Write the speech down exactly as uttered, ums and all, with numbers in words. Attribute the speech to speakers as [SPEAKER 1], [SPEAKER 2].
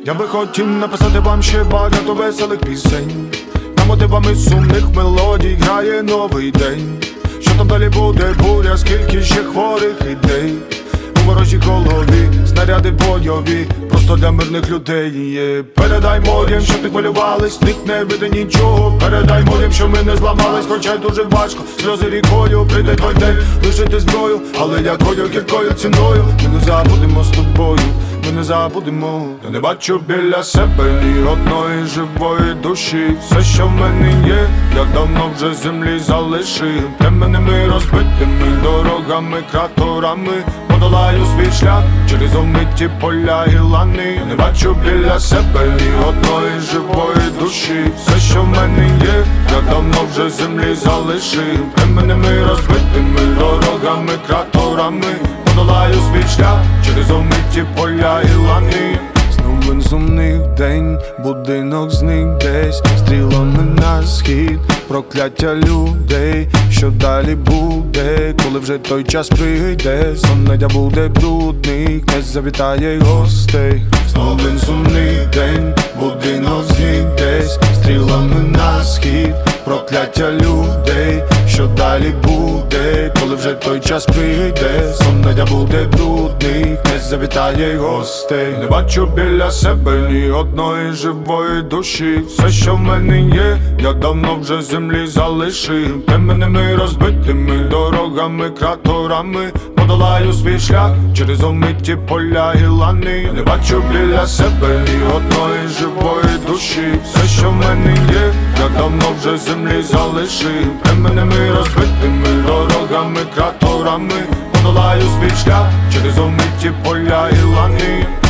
[SPEAKER 1] Я би хотів написати вам ще багато веселих пісень. На мотивами сумних мелодій грає новий день. Що там далі буде буря, скільки ще хворих ідей у ворожій голові, снаряди бойові, просто для мирних людей. Передай моїм, щоб не хвилювались, них не буде нічого. Передай моїм, що ми не зламались, хоча дуже важко, сльози рікою. Прийде той день лишити зброю, але якою гіркою ціною ми не забудемо з тобою, ми не забудемо. Я не бачу біля себе ні одної живої душі. Все, що в мене є, я давно вже землі залишив. Темними розбитими дорогами, кратерами подолаю свій шлях через омиті поля і лани. Я не бачу біля себе ні одної живої душі. Все, що в мене є, я давно вже землі залишив. Темними розбитими дорогами, кратерами подолаю свій шлях через омиті поля і лани. Знов безумний день, будинок зник десь, стрілами на схід, прокляття людей. Що далі буде, коли вже той час прийде? Сонедя буде брудний, не завітає гостей. Знов безумний день, будинок зник десь, стрілами на схід, прокляття людей. Що далі буде, коли вже той час прийде? Сонедя буде брудний, не завітає гостей. Не бачу біля себе ні одної живої душі. Все, що в мене є, я давно вже землі залишив. Темними розбитими дорогами, кратерами подолаю свій шлях через омиті поля і лани. Я не бачу біля себе ні одної живої душі. Все, що в мене є, я давно вже землі залишив. Темними розбитими дорогами, кратерами подолаю свій шлях через омиті поля і лани.